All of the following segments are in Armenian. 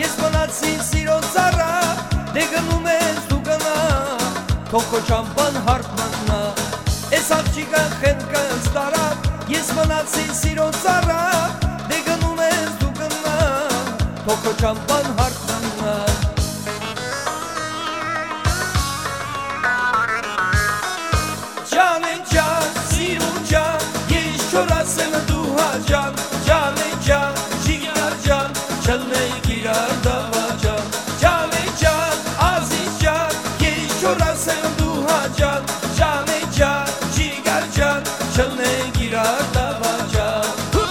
ես մնացի սիրո ծառա, դե գնում ես դու գնա, թող քո ճամփան հարթ մտնա, ես աղջիկը խենկած տարա, ես մնացի սիրո ծառա, դե գնում ես դու գնա, թող քո ճամփան հարթ մտնա։ Ջան ջան, սիրուն ջան, ես չոր ասեմ դու հաջան, ջան ջան, ջիգար ջան, չլնեի գիրար դավաջան, ջան ջան, ազիզ ջան, ես չոր ասեմ դու հաջան, ջան ջան, ջիգար ջան, չլնեի գիրար դավաջան։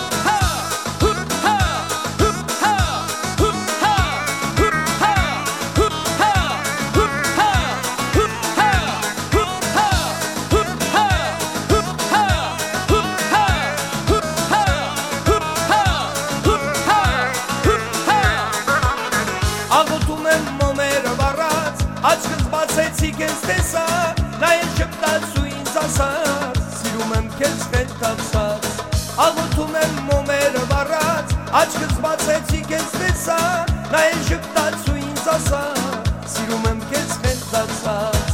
Աղոթում եմ մոմերը վառած, աչքս բացեցի քեզ տեսա, նայել շպտաց ու ինձ ասաց, սիրում եմ քեզ խենթացած։ Աղոթում եմ մոմերը վառած, աչքս բացեցի քեզ տեսա, նայել շպտաց ու ինձ ասաց, սիրում եմ քեզ խենթացած։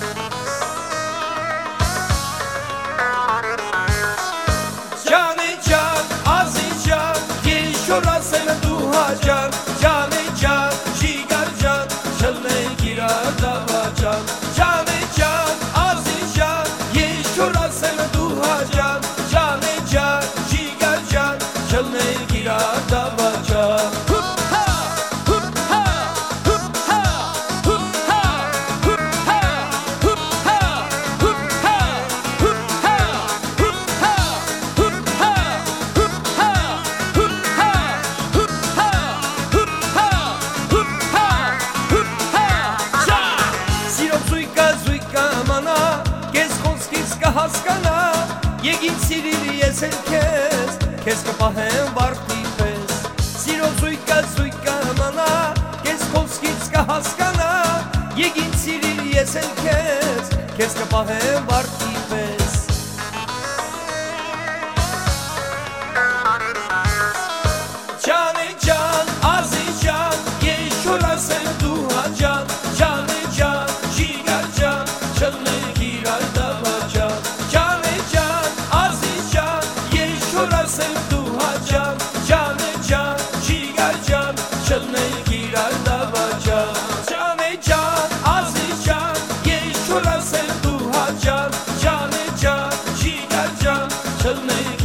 Ջան ջան, ազիզ ջան, ես չոր ասեմ դու հաջան, ջան ջան, ջիգար ջան, չլնեի գիրար դավաջան, ջան ջան, ազիզ ջան, ես չոր ասեմ դու հաջան, ջան ջան, ջիգար ջան, չլնեի գիրար դավաջան։ Հասկանա, եկին սիրիր ես էլ քեզ, քեզ կպահեմ վարդի պես, սիրո զույգա մանա, քեզ խոսքից կհասկանա, եկին սիրիր ես էլ քեզ, քեզ կպահեմ վարդի պես։ Ջան ջան, ազիզ ջան, ես չոր ասեմ դու հաջան, ջան ջան, ջիգար ջան, չլնեի գիրար դավաջան, ջան ջան, ազիզ ջան, ես չոր ասեմ դու հաջան, ջան ջան, ջիգար ջան, չլնեի գիրար դավաջան, ջան ջան, ազիզ ջան, ես չոր ասեմ դու հաջան, ջան ջան, ջիգար ջան, չլնեի